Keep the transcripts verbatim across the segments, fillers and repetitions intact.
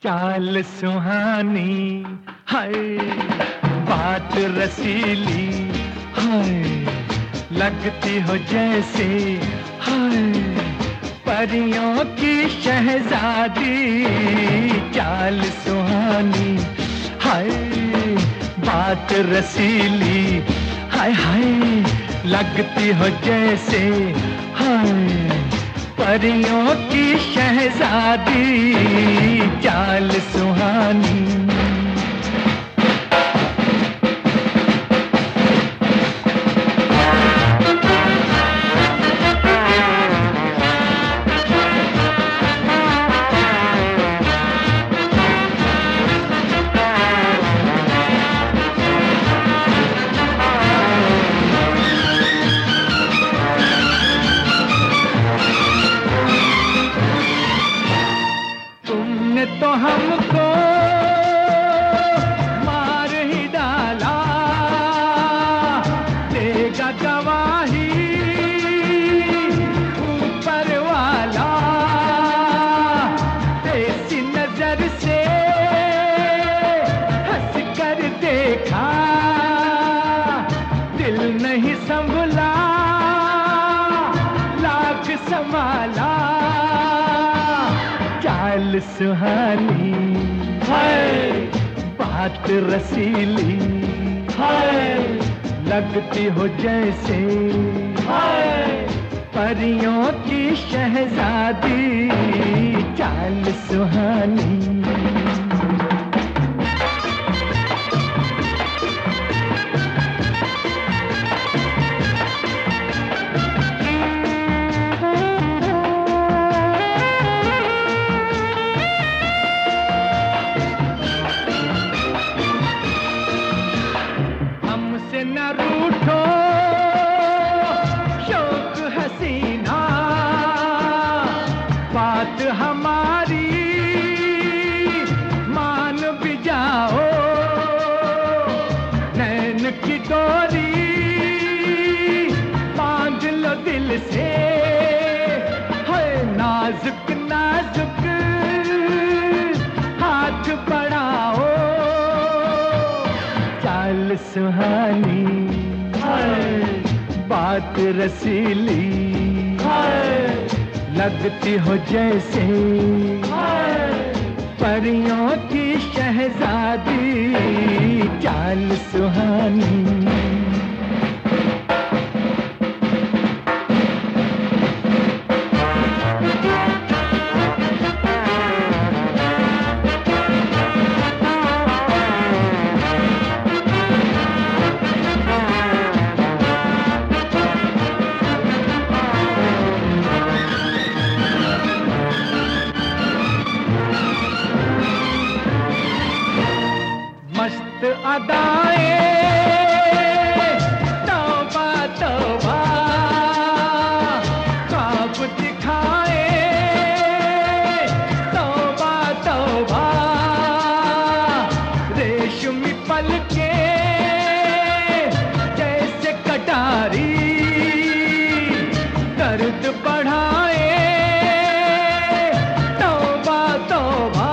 चाल सुहानी हाय, बात रसीली हाय, लगती हो जैसे हाय परियों की शहजादी। चाल सुहानी हाय, बात रसीली हाय हाय, लगती हो जैसे हाय परियों की शहजादी। चाल सुहानी तो हमको मार ही डाला, देगा गवाही ऊपर वाला। ऐसी नजर से हंस कर देखा, दिल नहीं संभला लाख संभाला। चाल सुहानी हाय, बात रसीली हाय, लगती हो जैसे हाय परियों की शहजादी। चाल सुहानी न रूठो शौक हसीना, बात हमारी मान भी जाओ। नैन की डोरी बांध लो दिल से, है नाजुक नाजुक हाथ बढ़ाओ। चाल सुहानी हाय, बात रसीली हाय, लगती हो जैसे हाय परियों की शहजादी। चाल सुहानी मस्त अदाएं तौबा तौबा, ख्वाब दिखाए तौबा तौबा। रेशमी पलके जैसे कटारी, दर्द बढ़ाए तौबा तौबा।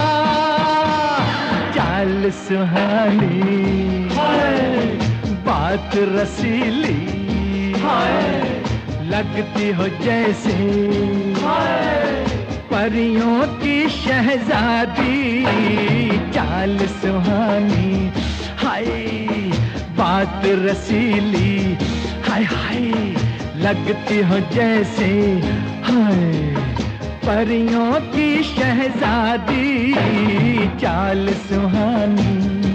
चाल सुहानी हाय, बात रसीली हाय, लगती हो जैसे हाय परियों की शहजादी। चाल सुहानी हाय, बात रसीली हाय हाय, लगती हो जैसे हाय परियों की शहजादी। चाल सुहानी।